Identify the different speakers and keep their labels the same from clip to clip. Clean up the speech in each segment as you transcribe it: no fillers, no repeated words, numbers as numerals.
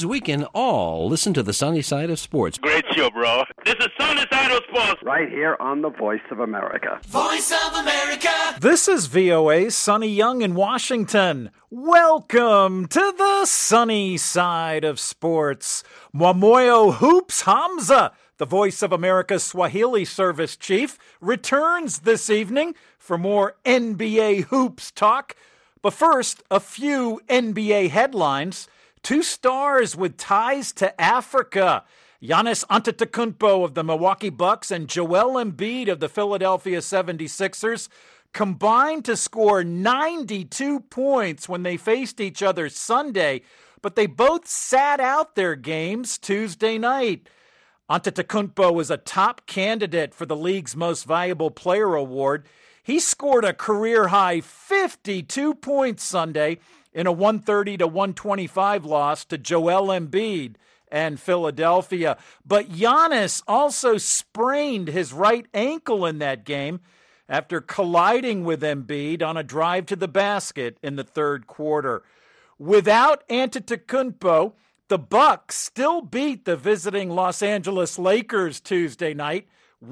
Speaker 1: means we can all listen to the sunny side of sports.
Speaker 2: Great show, bro. This is Sunny Side of Sports.
Speaker 3: Right here on the Voice of America.
Speaker 4: Voice of America.
Speaker 5: This is VOA's Sonny Young in Washington. Welcome to the sunny side of sports. Mwamoyo Hoops Hamza, the Voice of America Swahili Service Chief, returns this evening for more NBA hoops talk. But first, a few NBA headlines. 2 stars with ties to Africa. Giannis Antetokounmpo of the Milwaukee Bucks and Joel Embiid of the Philadelphia 76ers combined to score 92 points when they faced each other Sunday, but they both sat out their games Tuesday night. Antetokounmpo was a top candidate for the league's Most Valuable Player award. He scored a career-high 52 points Sunday in a 130-125 loss to Joel Embiid and Philadelphia. But Giannis also sprained his right ankle in that game after colliding with Embiid on a drive to the basket in the third quarter. Without Antetokounmpo, the Bucks still beat the visiting Los Angeles Lakers Tuesday night,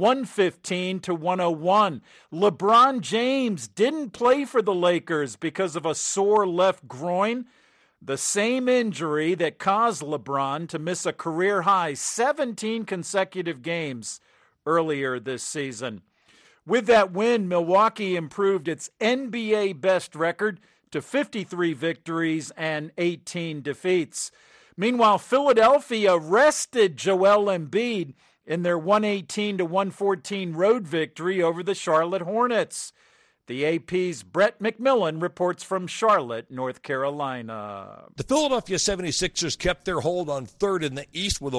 Speaker 5: 115-101. LeBron James didn't play for the Lakers because of a sore left groin, the same injury that caused LeBron to miss a career-high 17 consecutive games earlier this season. With that win, Milwaukee improved its NBA best record to 53 victories and 18 defeats. Meanwhile, Philadelphia rested Joel Embiid in their 118-114 road victory over the Charlotte Hornets. The AP's Brett McMillan reports from Charlotte, North Carolina.
Speaker 6: The Philadelphia 76ers kept their hold on third in the East with a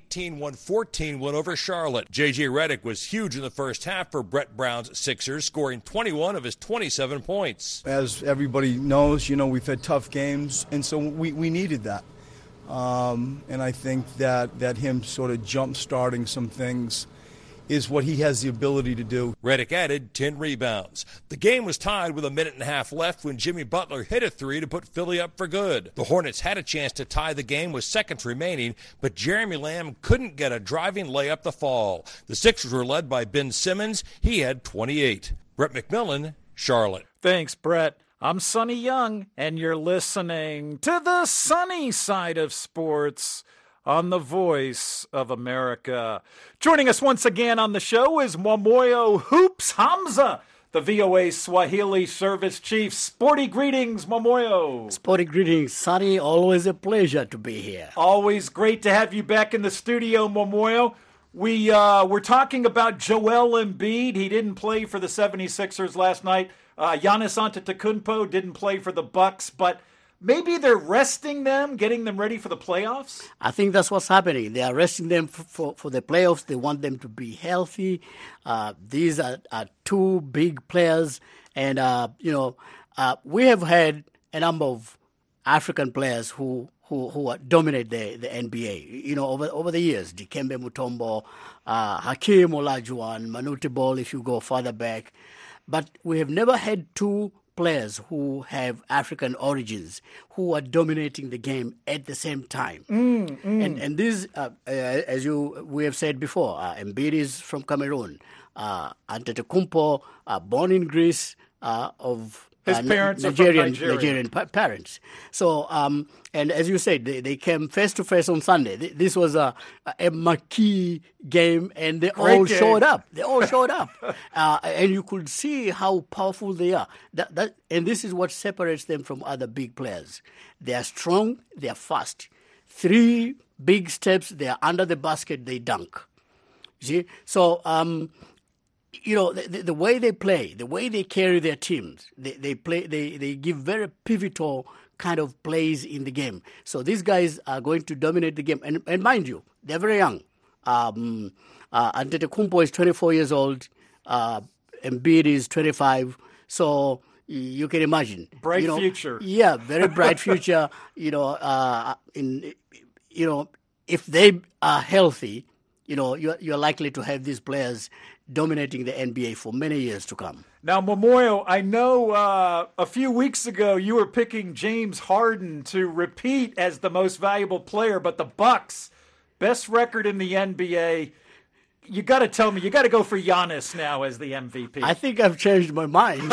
Speaker 6: 118-114 win over Charlotte. J.J. Redick was huge in the first half for Brett Brown's Sixers, scoring 21 of his 27 points.
Speaker 7: As everybody knows, we've had tough games, and so we needed that. And I think that him sort of jump-starting some things is what he has the ability to do.
Speaker 6: Redick added 10 rebounds. The game was tied with a minute and a half left when Jimmy Butler hit a three to put Philly up for good. The Hornets had a chance to tie the game with seconds remaining, but Jeremy Lamb couldn't get a driving layup to fall. The Sixers were led by Ben Simmons. He had 28. Brett McMillan, Charlotte.
Speaker 5: Thanks, Brett. I'm Sonny Young, and you're listening to the sunny side of sports on the Voice of America. Joining us once again on the show is Mwamoyo Hoops Hamza, the VOA Swahili Service Chief. Sporty greetings, Mwamoyo.
Speaker 8: Sporty greetings, Sonny. Always a pleasure to be here.
Speaker 5: Always great to have you back in the studio, Mwamoyo. We're talking about Joel Embiid. He didn't play for the 76ers last night. Giannis Antetokounmpo didn't play for the Bucks, but maybe they're resting them, getting them ready for the playoffs?
Speaker 8: I think that's what's happening. They are resting them for the playoffs. They want them to be healthy. These are 2 big players. And, we have had a number of African players who dominate the NBA, over the years. Dikembe Mutombo, Hakeem Olajuwon, Manute Bol, if you go further back. But we have never had 2 players who have African origins who are dominating the game at the same time. And this, as we have said before, Embiid is from Cameroon. Antetokounmpo, born in Greece, of
Speaker 5: his parents
Speaker 8: Nigerian
Speaker 5: are from
Speaker 8: Nigerian parents. So, and as you said, they came face to face on Sunday. This was a marquee game, and they all showed up. They all showed up, and you could see how powerful they are. And this is what separates them from other big players. They are strong. They are fast. 3 big steps. They are under the basket. They dunk. See, so. The way they play, the way they carry their teams, they give very pivotal kind of plays in the game. So these guys are going to dominate the game. And mind you, they're very young. Antetokounmpo is 24 years old. Embiid is 25. So you can imagine.
Speaker 5: Bright future.
Speaker 8: Yeah, very bright future. If they are healthy, you're likely to have these players dominating the NBA for many years to come.
Speaker 5: Now, Momoyo, I know a few weeks ago you were picking James Harden to repeat as the most valuable player, but the Bucks, best record in the NBA. You got to tell me, you got to go for Giannis now as the MVP.
Speaker 8: I think I've changed my mind.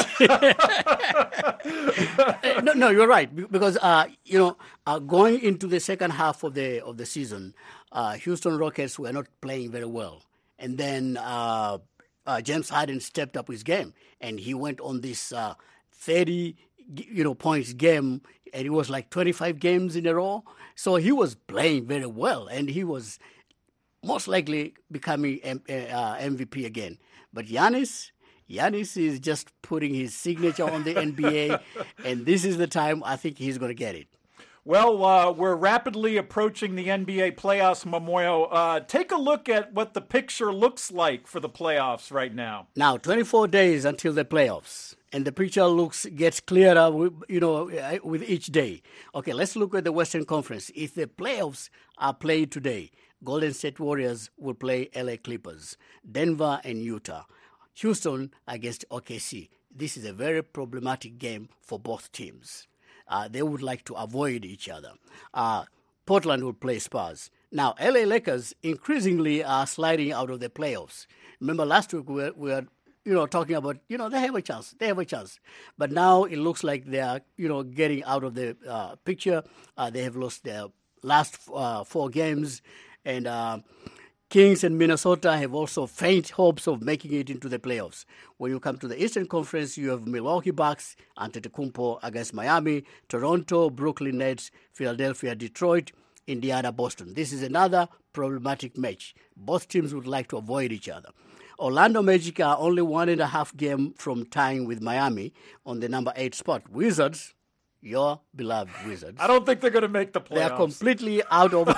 Speaker 8: No, you're right, because going into the second half of the season, Houston Rockets were not playing very well, and then James Harden stepped up his game, and he went on this 30 points game, and it was like 25 games in a row. So he was playing very well, and he was most likely becoming MVP again. But Giannis is just putting his signature on the NBA, and this is the time I think he's going to get it.
Speaker 5: Well, we're rapidly approaching the NBA playoffs, Momoyo. Take a look at what the picture looks like for the playoffs right now.
Speaker 8: Now, 24 days until the playoffs, and the picture gets clearer, with each day. Okay, let's look at the Western Conference. If the playoffs are played today, Golden State Warriors will play LA Clippers, Denver and Utah, Houston against OKC. This is a very problematic game for both teams. They would like to avoid each other. Portland will play Spurs. Now, LA Lakers increasingly are sliding out of the playoffs. Remember last week we were talking about, they have a chance. But now it looks like they are, getting out of the picture. They have lost their last 4 games. And Kings and Minnesota have also faint hopes of making it into the playoffs. When you come to the Eastern Conference, you have Milwaukee Bucks, Antetokounmpo against Miami, Toronto, Brooklyn Nets, Philadelphia, Detroit, Indiana, Boston. This is another problematic match. Both teams would like to avoid each other. Orlando Magic are only 1.5 game from tying with Miami on the number 8 spot. Wizards, your beloved Wizards.
Speaker 5: I don't think they're going to make the playoffs.
Speaker 8: They are completely out of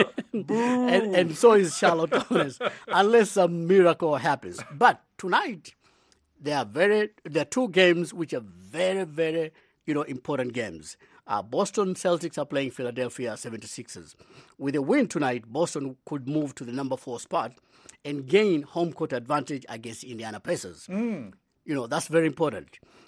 Speaker 8: and so is Charlotte Hornets, unless some miracle happens. But tonight, there are 2 games which are very, very, important games. Boston Celtics are playing Philadelphia 76ers. With a win tonight, Boston could move to the number 4 spot and gain home court advantage against Indiana Pacers. That's very important.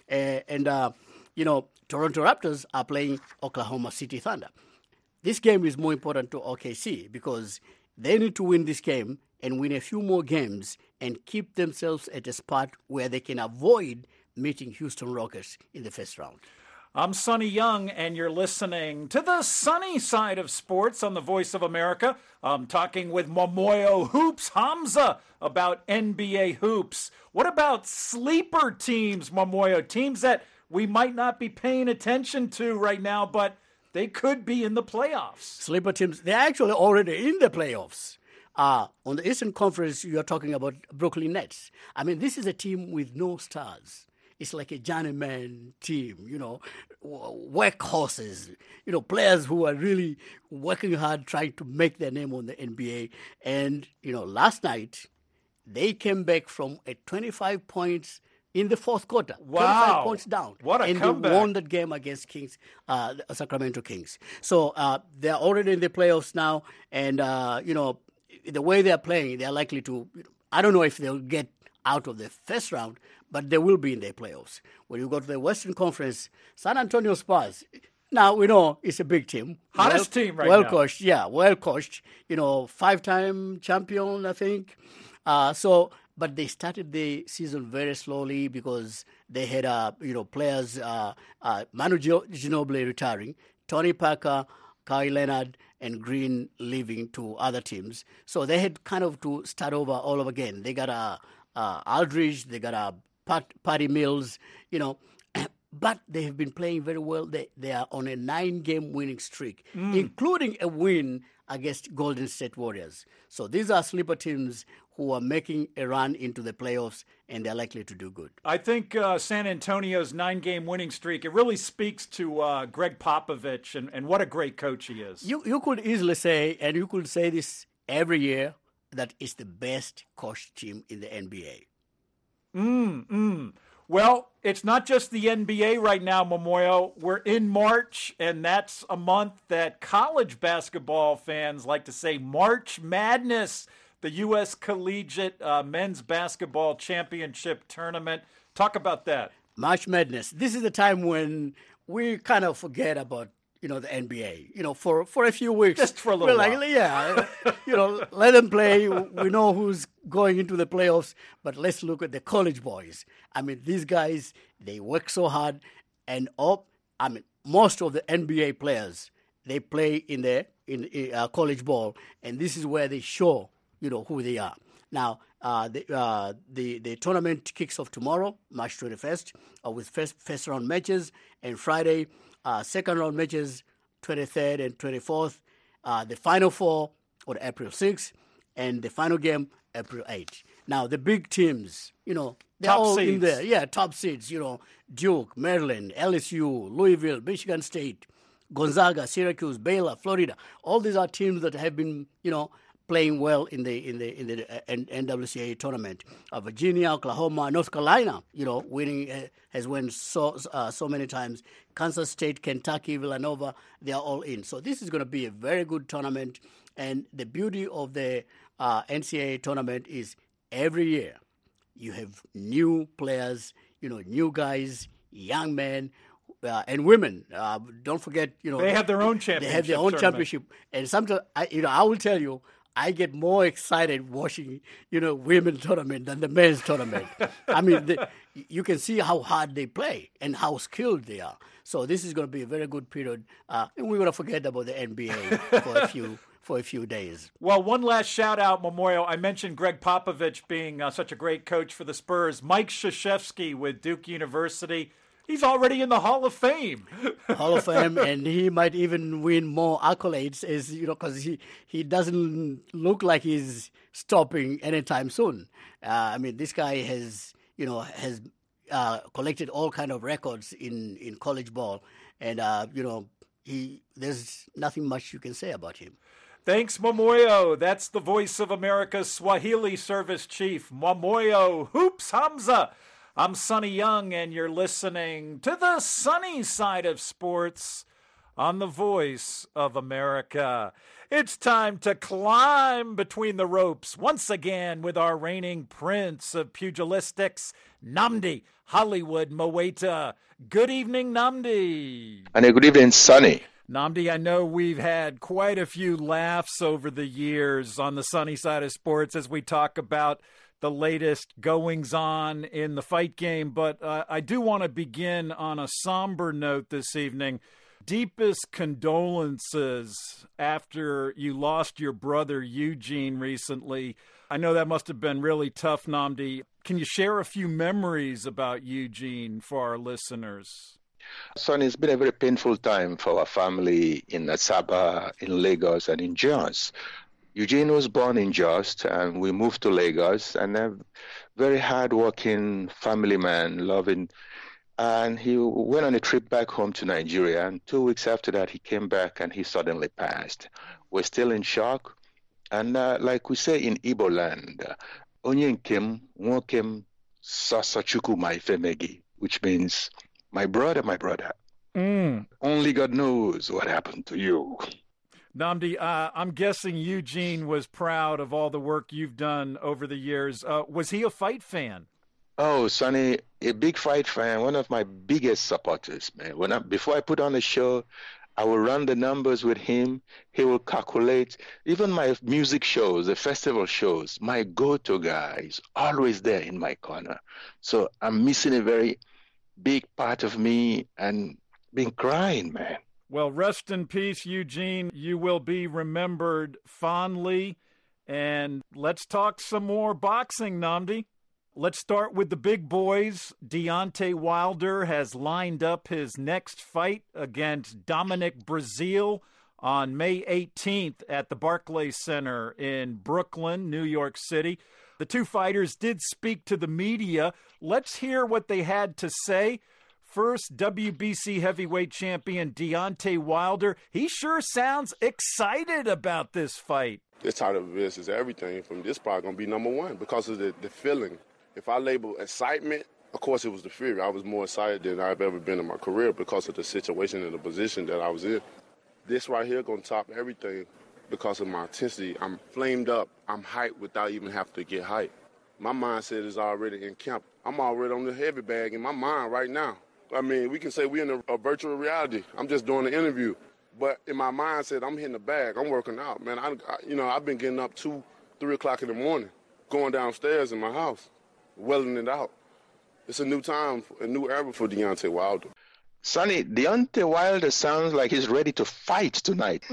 Speaker 8: Toronto Raptors are playing Oklahoma City Thunder. This game is more important to OKC because they need to win this game and win a few more games and keep themselves at a spot where they can avoid meeting Houston Rockets in the first round.
Speaker 5: I'm Sonny Young, and you're listening to the sunny side of sports on the Voice of America. I'm talking with Momoyo Hoops Hamza about NBA hoops. What about sleeper teams, Momoyo? Teams that we might not be paying attention to right now, but they could be in the playoffs.
Speaker 8: Sleeper teams, they're actually already in the playoffs. On the Eastern Conference, you're talking about Brooklyn Nets. I mean, this is a team with no stars. It's like a journeyman team, workhorses, players who are really working hard trying to make their name on the NBA. And, last night, they came back from a 25 points in the fourth quarter.
Speaker 5: Wow.
Speaker 8: 25 points down.
Speaker 5: What a comeback.
Speaker 8: And they won that game against Sacramento Kings. So they're already in the playoffs now. And, the way they're playing, they're likely to, I don't know if they'll get out of the first round, but they will be in the playoffs. When you go to the Western Conference, San Antonio Spurs, now we know it's a big team.
Speaker 5: Hottest team right
Speaker 8: now.
Speaker 5: Well
Speaker 8: coached. 5-time champion, I think. But they started the season very slowly because they had, players, Manu Ginobili retiring, Tony Parker, Kawhi Leonard, and Green leaving to other teams. So they had kind of to start over all over again. They got Aldridge, they got Patty Mills, but they have been playing very well. They are on a 9-game winning streak, including a win against Golden State Warriors. So these are sleeper teams who are making a run into the playoffs, and they're likely to do good.
Speaker 5: I think San Antonio's 9-game winning streak, it really speaks to Greg Popovich and what a great coach he is.
Speaker 8: You could easily say, and you could say this every year, that it's the best coached team in the NBA.
Speaker 5: Well, it's not just the NBA right now, Momoyo. We're in March, and that's a month that college basketball fans like to say March Madness. the U.S. Collegiate Men's Basketball Championship Tournament. Talk about that.
Speaker 8: March Madness. This is the time when we kind of forget about, the NBA, for a few weeks.
Speaker 5: Just for a little while.
Speaker 8: Let them play. We know who's going into the playoffs, but let's look at the college boys. I mean, these guys, they work so hard, and most of the NBA players, they play in college ball, and this is where they show, who they are. Now, the tournament kicks off tomorrow, March 21st, with first round matches, and Friday, second round matches, 23rd and 24th. The final four on April 6th, and the final game April 8th. Now, the big teams, they're
Speaker 5: top
Speaker 8: all
Speaker 5: seeds.
Speaker 8: in there. Yeah, top seeds. Duke, Maryland, LSU, Louisville, Michigan State, Gonzaga, Syracuse, Baylor, Florida. All these are teams that have been, playing well in the NWCA tournament. Virginia, Oklahoma, North Carolina, winning has won so many times. Kansas State, Kentucky, Villanova, they are all in. So this is going to be a very good tournament. And the beauty of the NCAA tournament is every year you have new players, new guys, young men, and women. Don't forget,
Speaker 5: they have their own championship.
Speaker 8: They have their own championship. And sometimes, I will tell you, I get more excited watching, women's tournament than the men's tournament. I mean, you can see how hard they play and how skilled they are. So this is going to be a very good period. And we're going to forget about the NBA for a few days.
Speaker 5: Well, one last shout out, Memorial. I mentioned Greg Popovich being such a great coach for the Spurs. Mike Krzyzewski with Duke University. He's already in the Hall of Fame.
Speaker 8: Hall of Fame, and he might even win more accolades, because he doesn't look like he's stopping anytime soon. This guy has collected all kind of records in college ball, and there's nothing much you can say about him.
Speaker 5: Thanks, Momoyo. That's the Voice of America's Swahili Service Chief, Momoyo Hoops Hamza. I'm Sonny Young, and you're listening to the sunny side of sports on the Voice of America. It's time to climb between the ropes once again with our reigning prince of pugilistics, Nnamdi Hollywood Mowaita. Good evening, Nnamdi.
Speaker 4: And a good evening, Sonny.
Speaker 5: Nnamdi, I know we've had quite a few laughs over the years on the sunny side of sports as we talk about the latest goings-on in the fight game, but I do want to begin on a somber note this evening. Deepest condolences after you lost your brother Eugene recently. I know that must have been really tough, Nnamdi. Can you share a few memories about Eugene for our listeners?
Speaker 4: Son, it's been a very painful time for our family in Asaba, in Lagos, and in Jos. Eugene was born in Jos, and we moved to Lagos, and a very hard-working family man, loving. And he went on a trip back home to Nigeria, and 2 weeks after that, he came back, and he suddenly passed. We're still in shock. And like we say in Igbo land, Onye nkem, nwokem, sasachuku maifemegi, which means, my brother. Only God knows what happened to you.
Speaker 5: Nnamdi, I'm guessing Eugene was proud of all the work you've done over the years. Was he a fight fan?
Speaker 4: Oh, Sonny, a big fight fan, one of my biggest supporters, man. Before I put on the show, I will run the numbers with him. He will calculate. Even my music shows, the festival shows, my go-to guy is always there in my corner. So I'm missing a very big part of me and been crying, man.
Speaker 5: Well, rest in peace, Eugene. You will be remembered fondly. And let's talk some more boxing, Nnamdi. Let's start with the big boys. Deontay Wilder has lined up his next fight against Dominic Breazeale on May 18th at the Barclays Center in Brooklyn, New York City. The two fighters did speak to the media. Let's hear what they had to say. First, WBC heavyweight champion Deontay Wilder. He sure sounds excited about this fight.
Speaker 9: This title of this is everything. From this probably going to be number one because of the feeling. If I label excitement, of course it was the fear. I was more excited than I've ever been in my career because of the situation and the position that I was in. This right here going to top everything. because of my intensity. I'm flamed up. I'm hyped without even having to get hyped. My mindset is already in camp. I'm already on the heavy bag in my mind right now. I mean, we can say we're in a virtual reality. I'm just doing an interview. But in my mindset, I'm hitting the bag. I'm working out, man. I've been getting up 2, 3 o'clock in the morning, going downstairs in my house, welling it out. It's a new time, a new era for Deontay Wilder.
Speaker 4: Sonny, Deontay Wilder sounds like he's ready to fight tonight.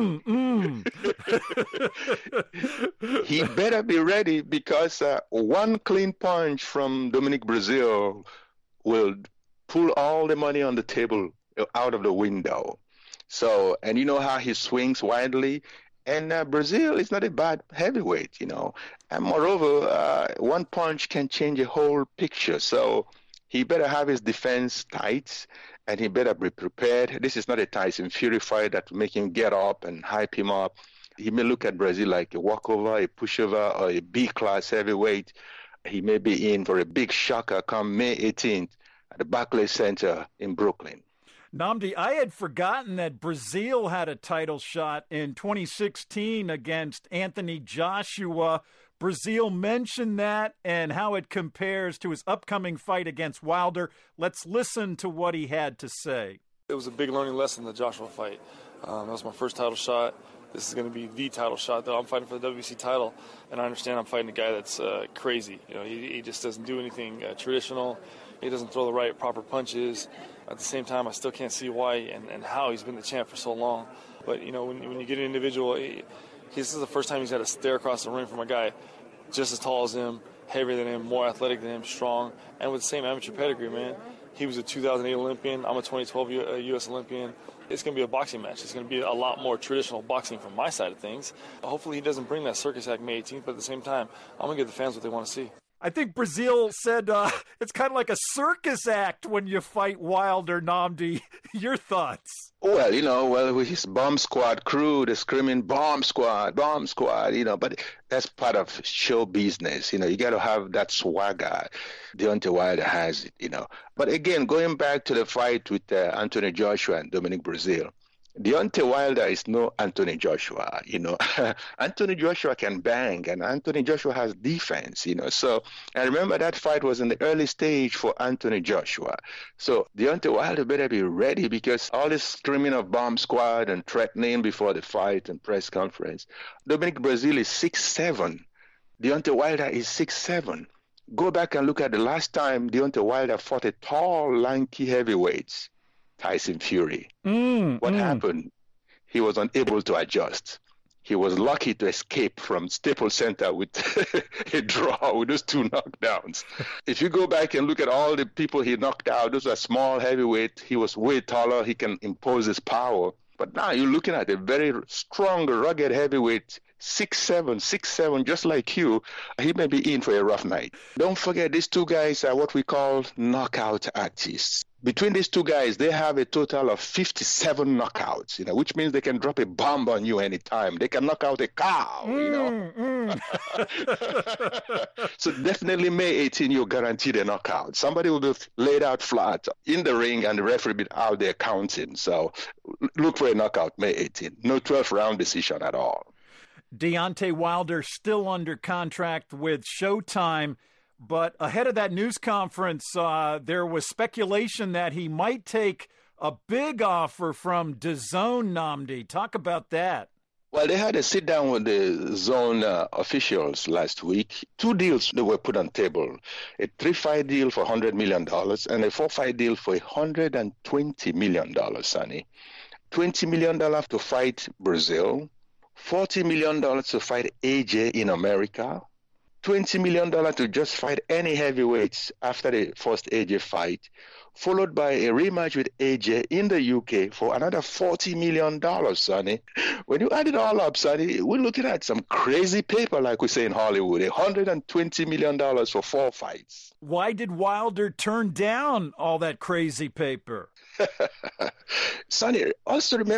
Speaker 4: He better be ready because one clean punch from Dominic Breazeale will pull all the money on the table out of the window. So, and you know how he swings widely. And Breazeale is not a bad heavyweight, you know. And moreover, one punch can change a whole picture. So he better have his defense tight, and he better be prepared. This is not a Tyson Fury fight that will make him get up and hype him up. He may look at Breazeale like a walkover, a pushover, or a B-class heavyweight. He may be in for a big shocker come May 18th at the Barclays Center in Brooklyn.
Speaker 5: Nnamdi, I had forgotten that Breazeale had a title shot in 2016 against Anthony Joshua. Breazeale mentioned that and how it compares to his upcoming fight against Wilder. Let's listen to what he had to say.
Speaker 10: It was a big learning lesson, the Joshua fight. That was my first title shot. This is going to be the title shot, though. I'm fighting for the WBC title, and I understand I'm fighting a guy that's crazy. You know, he just doesn't do anything traditional. He doesn't throw the right, proper punches. At the same time, I still can't see why and how he's been the champ for so long. But, you know, when you get an individual, this is the first time he's had to stare across the ring from a guy just as tall as him, heavier than him, more athletic than him, strong, and with the same amateur pedigree, man. He was a 2008 Olympian. I'm a 2012 U.S. Olympian. It's going to be a boxing match. It's going to be a lot more traditional boxing from my side of things. Hopefully he doesn't bring that circus act May 18th, but at the same time, I'm going to give the fans what they want to see.
Speaker 5: I think Breazeale said it's kind of like a circus act when you fight Wilder, Nnamdi. Your thoughts?
Speaker 4: Well, you know, with his bomb squad crew, the screaming bomb squad, you know, but that's part of show business. You know, you got to have that swagger. Deontay Wilder has it, you know. But again, going back to the fight with Anthony Joshua and Dominic Breazeale, Deontay Wilder is no Anthony Joshua, you know. Anthony Joshua can bang, and Anthony Joshua has defense, you know. So I remember that fight was in the early stage for Anthony Joshua. So Deontay Wilder better be ready because all this screaming of bomb squad and threatening before the fight and press conference. Dominic Breazeale is 6'7". Deontay Wilder is 6'7". Go back and look at the last time Deontay Wilder fought a tall, lanky heavyweight. Tyson Fury. What happened? He was unable to adjust. He was lucky to escape from Staples Center with a draw with those 2 knockdowns. If you go back and look at all the people he knocked out, those are small heavyweight. He was way taller. He can impose his power. But now you're looking at a very strong, rugged heavyweight, 6'7", just like you. He may be in for a rough night. Don't forget, these 2 guys are what we call knockout artists. Between these 2 guys, they have a total of 57 knockouts, you know, which means they can drop a bomb on you anytime. They can knock out a cow, you know. So definitely May 18, you're guaranteed a knockout. Somebody will be laid out flat in the ring and the referee will be out there counting. So look for a knockout May 18. No 12-round decision at all.
Speaker 5: Deontay Wilder still under contract with Showtime. But ahead of that news conference, there was speculation that he might take a big offer from DAZN, Nnamdi. Talk about that.
Speaker 4: Well, they had a sit-down with the zone officials last week. 2 deals that were put on table. A 3-fight deal for $100 million and a 4-fight deal for $120 million, Sonny. $20 million to fight Breazeale. $40 million to fight AJ in America. $20 million to just fight any heavyweights after the first AJ fight, followed by a rematch with AJ in the UK for another $40 million, Sonny. When you add it all up, Sonny, we're looking at some crazy paper, like we say in Hollywood, $120 million for 4 fights.
Speaker 5: Why did Wilder turn down all that crazy paper?
Speaker 4: Sonny, also remember,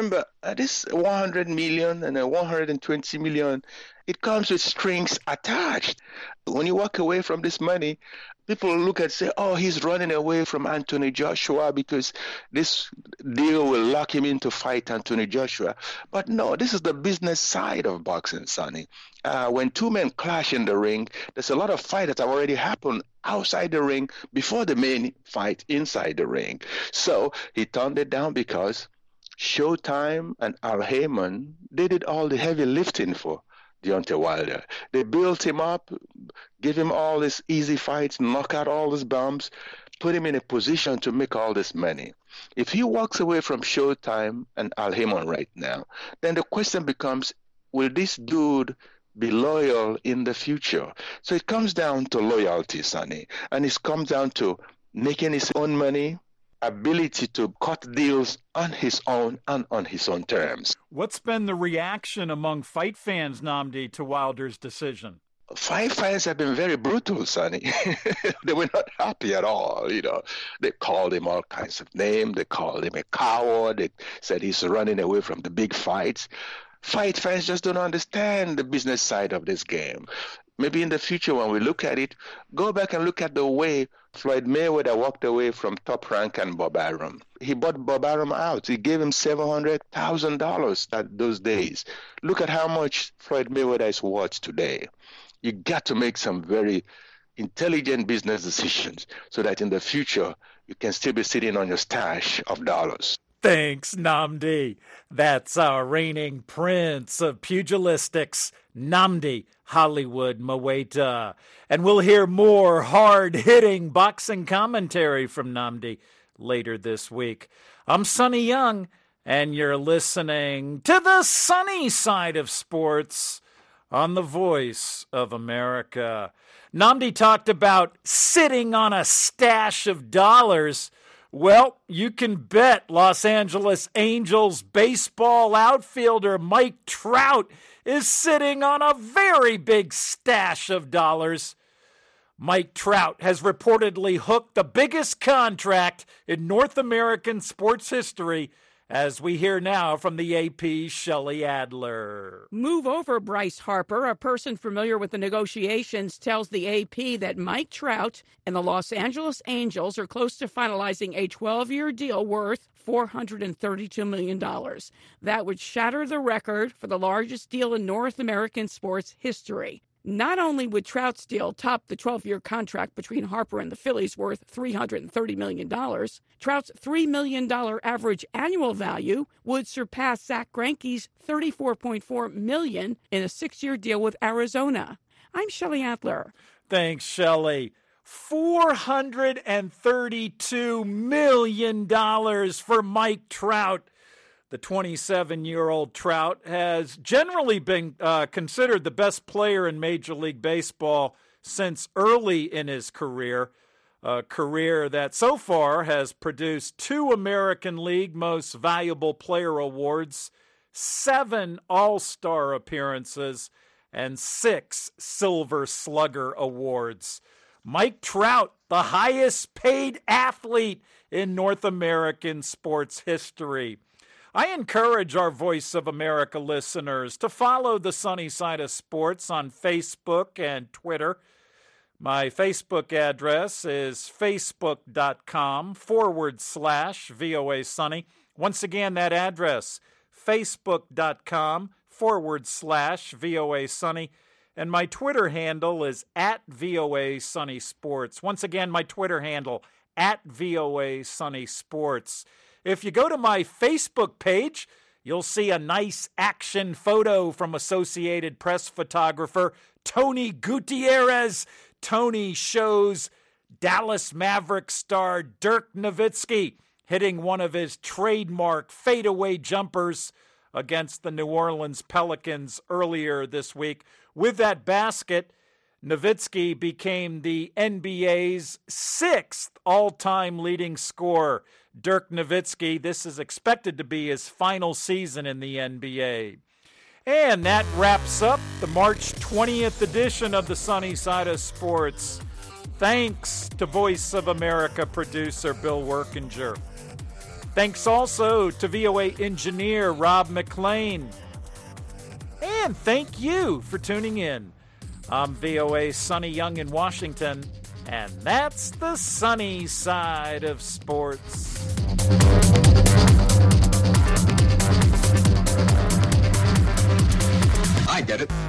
Speaker 4: This 100 million and 120 million, it comes with strings attached. When you walk away from this money, people look and say, oh, he's running away from Anthony Joshua because this deal will lock him in to fight Anthony Joshua. But no, this is the business side of boxing, Sonny. When two men clash in the ring, there's a lot of fight that have already happened outside the ring before the main fight inside the ring. So he turned it down because Showtime and Al Heyman, they did all the heavy lifting for Deontay Wilder. They built him up, give him all these easy fights, knock out all these bombs, put him in a position to make all this money. If he walks away from Showtime and Al Heyman right now, then the question becomes, will this dude be loyal in the future? So it comes down to loyalty, Sonny, and it comes down to making his own money, ability to cut deals on his own and on his own terms.
Speaker 5: What's been the reaction among fight fans, Nnamdi, to Wilder's decision?
Speaker 4: Fight fans have been very brutal, Sonny. They were not happy at all. They called him all kinds of names. They called him a coward. They said he's running away from the big fights. Fight fans just don't understand the business side of this game. Maybe in the future when we look at it, go back and look at the way Floyd Mayweather walked away from Top Rank and Bob Arum. He bought Bob Arum out. He gave him $700,000 at those days. Look at how much Floyd Mayweather is worth today. You got to make some very intelligent business decisions so that in the future you can still be sitting on your stash of dollars.
Speaker 5: Thanks, Nnamdi. That's our reigning prince of pugilistics, Nnamdi Hollywood Mweita. And we'll hear more hard-hitting boxing commentary from Nnamdi later this week. I'm Sonny Young, and you're listening to the sunny side of sports on the Voice of America. Nnamdi talked about sitting on a stash of dollars. Well, you can bet Los Angeles Angels baseball outfielder Mike Trout is sitting on a very big stash of dollars. Mike Trout has reportedly hooked the biggest contract in North American sports history, as we hear now from the AP's Shelley Adler.
Speaker 11: Move over, Bryce Harper. A person familiar with the negotiations tells the AP that Mike Trout and the Los Angeles Angels are close to finalizing a 12-year deal worth $432 million. That would shatter the record for the largest deal in North American sports history. Not only would Trout's deal top the 12-year contract between Harper and the Phillies worth $330 million, Trout's $3 million average annual value would surpass Zach Greinke's $34.4 million in a 6-year deal with Arizona. I'm Shelley Adler.
Speaker 5: Thanks, Shelley. $432 million for Mike Trout. The 27-year-old Trout has generally been considered the best player in Major League Baseball since early in his career, a career that so far has produced 2 American League Most Valuable Player awards, 7 All-Star appearances, and 6 Silver Slugger awards. Mike Trout, the highest paid athlete in North American sports history. I encourage our Voice of America listeners to follow the Sunny Side of Sports on Facebook and Twitter. My Facebook address is facebook.com/VOA Sunny. Once again, that address, facebook.com/VOA Sunny. And my Twitter handle is @VOA Sunny Sports. Once again, my Twitter handle, @VOA Sunny Sports. If you go to my Facebook page, you'll see a nice action photo from Associated Press photographer Tony Gutierrez. Tony shows Dallas Mavericks star Dirk Nowitzki hitting one of his trademark fadeaway jumpers against the New Orleans Pelicans earlier this week. With that basket, Nowitzki became the NBA's 6th all-time leading scorer. Dirk Nowitzki, this is expected to be his final season in the NBA. And that wraps up the March 20th edition of the Sunny Side of Sports. Thanks to Voice of America producer Bill Workinger. Thanks also to VOA engineer Rob McLean. And thank you for tuning in. I'm VOA's Sonny Young in Washington, and that's the sunny side of sports.
Speaker 12: I get it.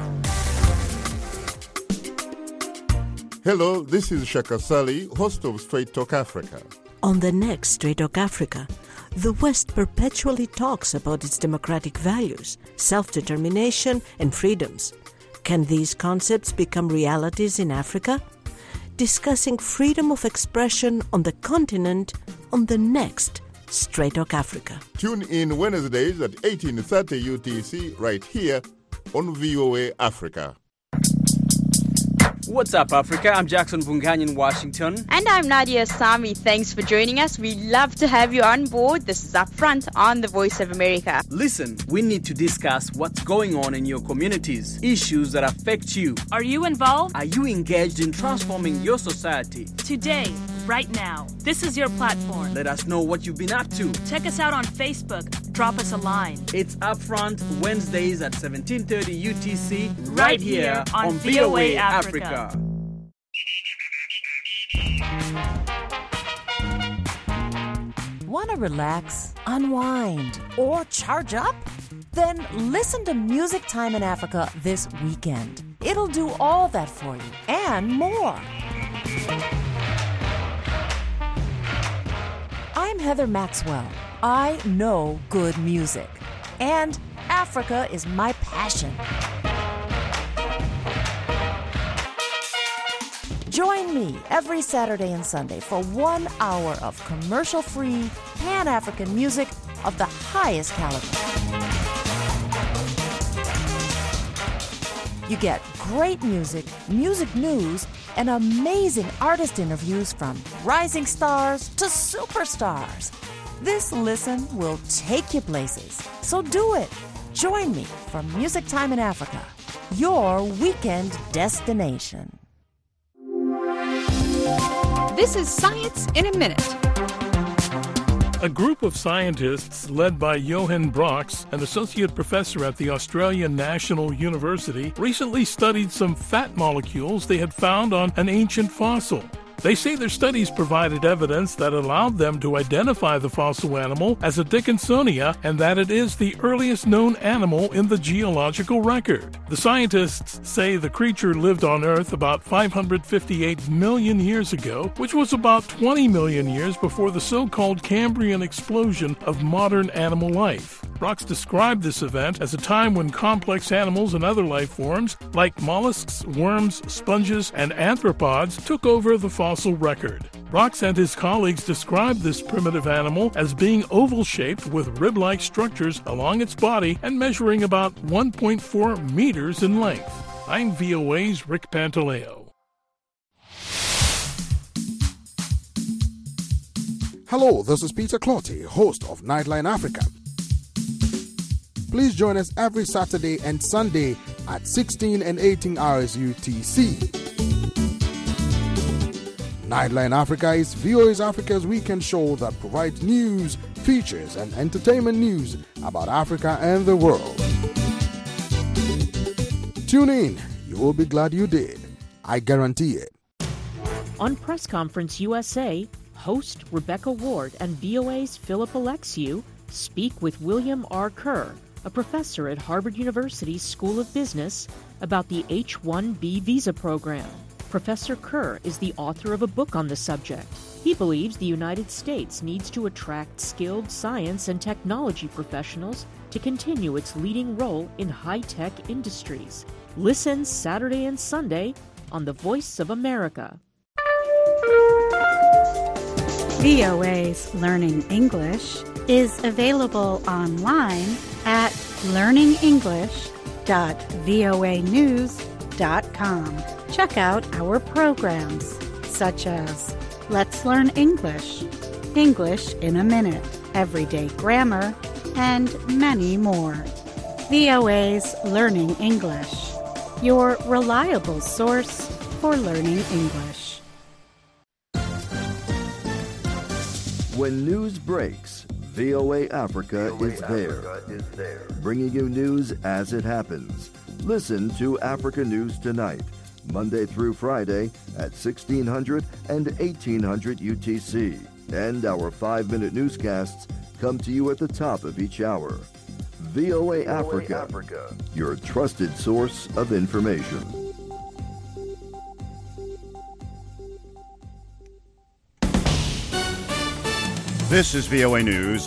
Speaker 13: Hello, this is Shaka Sali, host of Straight Talk Africa.
Speaker 14: On the next Straight Talk Africa, the West perpetually talks about its democratic values, self-determination, and freedoms. Can these concepts become realities in Africa? Discussing freedom of expression on the continent on the next Straight Talk Africa.
Speaker 13: Tune in Wednesdays at 18:30 UTC right here on VOA Africa.
Speaker 15: What's up, Africa? I'm Jackson Vunganyi in Washington.
Speaker 16: And I'm Nadia Sami. Thanks for joining us. We love to have you on board. This is Upfront on the Voice of America.
Speaker 15: Listen, we need to discuss what's going on in your communities, issues that affect you.
Speaker 17: Are you involved?
Speaker 15: Are you engaged in transforming your society?
Speaker 17: Today, right now, this is your platform.
Speaker 15: Let us know what you've been up to.
Speaker 17: Check us out on Facebook. Drop us a line.
Speaker 15: It's Upfront Wednesdays at 17:30 UTC
Speaker 17: right here on VOA Africa.
Speaker 18: Want to relax, unwind, or charge up? Then listen to Music Time in Africa this weekend. It'll do all that for you and more. I'm Heather Maxwell. I know good music, and Africa is my passion. Join me every Saturday and Sunday for 1 hour of commercial-free, Pan-African music of the highest caliber. You get great music, music news, and amazing artist interviews from rising stars to superstars. This listen will take you places. So do it. Join me for Music Time in Africa, your weekend destination.
Speaker 11: This is Science in a Minute.
Speaker 19: A group of scientists led by Johan Brox, an associate professor at the Australian National University, recently studied some fat molecules they had found on an ancient fossil. They say their studies provided evidence that allowed them to identify the fossil animal as a Dickinsonia and that it is the earliest known animal in the geological record. The scientists say the creature lived on Earth about 558 million years ago, which was about 20 million years before the so-called Cambrian explosion of modern animal life. Brox described this event as a time when complex animals and other life forms, like mollusks, worms, sponges, and arthropods, took over the fossil record. Brox and his colleagues described this primitive animal as being oval-shaped with rib-like structures along its body and measuring about 1.4 meters in length. I'm VOA's Rick Pantaleo.
Speaker 20: Hello, this is Peter Clotty, host of Nightline Africa. Please join us every Saturday and Sunday at 16 and 18 hours UTC. Nightline Africa is VOA's Africa's weekend show that provides news, features, and entertainment news about Africa and the world. Tune in. You will be glad you did. I guarantee it.
Speaker 21: On Press Conference USA, host Rebecca Ward and VOA's Philip Alexiou speak with William R. Kerr, a professor at Harvard University's School of Business, about the H-1B visa program. Professor Kerr is the author of a book on the subject. He believes the United States needs to attract skilled science and technology professionals to continue its leading role in high-tech industries. Listen Saturday and Sunday on The Voice of America.
Speaker 22: VOA's Learning English is available online at learningenglish.voanews.com. Check out our programs such as Let's Learn English, English in a Minute, Everyday Grammar, and many more. VOA's Learning English, your reliable source for learning English.
Speaker 1: When news breaks, VOA Africa is there, bringing you news as it happens. Listen to Africa News Tonight, Monday through Friday at 1600 and 1800 UTC. And our 5-minute newscasts come to you at the top of each hour. VOA Africa, your trusted source of information.
Speaker 12: This is VOA News.